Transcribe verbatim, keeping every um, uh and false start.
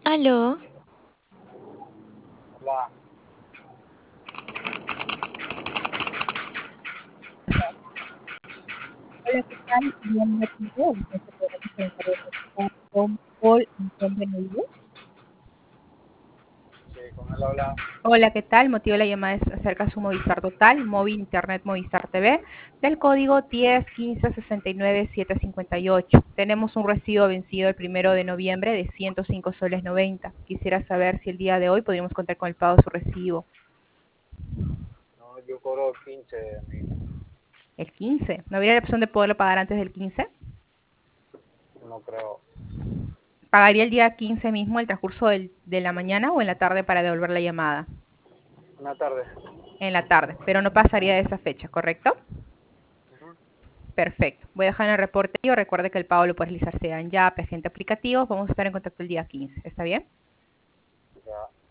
Aló, La, Hola, ¿qué tal? Sería mi motivo en este programa que me encargo de presentar con Paul Antón Benavides. sí, con él habla. Hola, ¿qué tal? Motivo de la llamada es acerca de su Movistar Total, móvil, internet, Movistar T V, del código diez quince sesenta y nueve setecientos cincuenta y ocho. Tenemos un recibo vencido el primero de noviembre de ciento cinco soles noventa. Quisiera saber si el día de hoy podríamos contar con el pago de su recibo. No, yo cobro quince, amigo. El quince. ¿No habría la opción de poderlo pagar antes del quince? No creo. ¿Pagaría el día quince mismo, el transcurso del- de la mañana o en la tarde para devolver la llamada? Una tarde. En la tarde, pero no pasaría de esa fecha, ¿correcto? Ujú. Perfecto. Voy a dejar en el reporte y recuerde que el pago lo puede realizar sea en Yape, agente aplicativos. Vamos a estar en contacto el día quince. ¿Está bien? Ya.